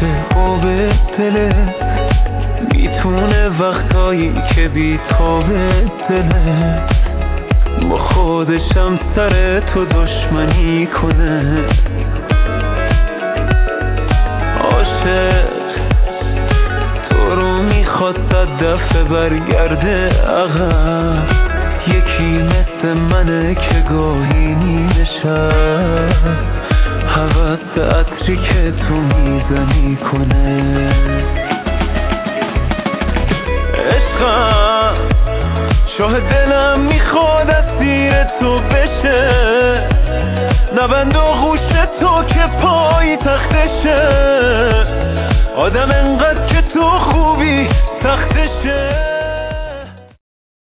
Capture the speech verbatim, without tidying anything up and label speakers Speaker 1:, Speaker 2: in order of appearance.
Speaker 1: مثل آب دله، میتونه وقتایی که بی تابه دله با خودشم سر تو دشمنی کنه. عاشق تو رو میخواد صد دفعه برگرده عقب، یکی مثل منه که گاهی نیمه شب هوس عطری که تو میزنی کنه. عشقم شاه دلم میخواد اسیر تو بشه، نبند آغوش تو که پای تختشه، آدم انقدر که تو خوبی تختشه.